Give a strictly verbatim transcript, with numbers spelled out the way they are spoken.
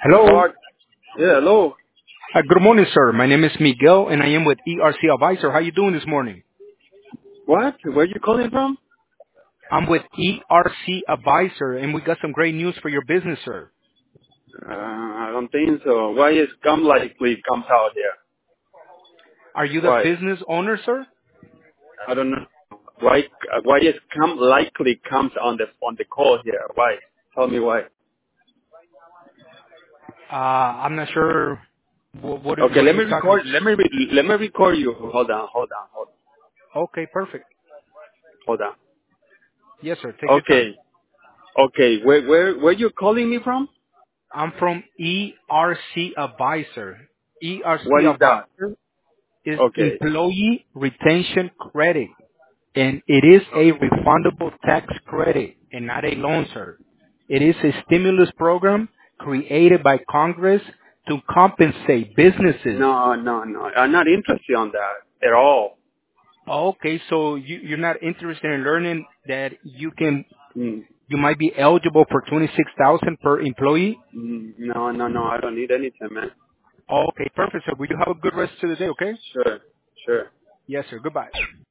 Hello. Hard. Yeah, hello. Uh, good morning, sir. My name is Miguel, and I am with E R C Advisor. How you doing this morning? What? Where you calling from? I'm with E R C Advisor, and we got some great news for your business, sir. Uh, I don't think so. Why is come likely comes out here? Are you the Why? business owner, sir? I don't know. Why? uh, Why is come likely comes on the on the call here? Why? Tell me why. Uh, I'm not sure what what, Okay, what are let you me talking. record. Let me re, let me record you. Hold on. Hold on. Hold Okay, perfect. hold on. Yes, sir. Take your time. Okay. Okay. Where where where you calling me from? I'm from E R C Advisor. E R C What is that? Advisor is Okay. Employee Retention Credit, and it is a refundable tax credit and not a loan, sir. It is a stimulus program created by Congress to compensate businesses. No, no, no. I'm not interested on that at all. Okay, so you, you're not interested in learning that you can, Mm. you might be eligible for twenty-six thousand per employee? Mm, no, no, no. I don't need anything, man. Okay, perfect. So will you have a good rest of the day, okay? Sure, sure. Yes, sir. Goodbye.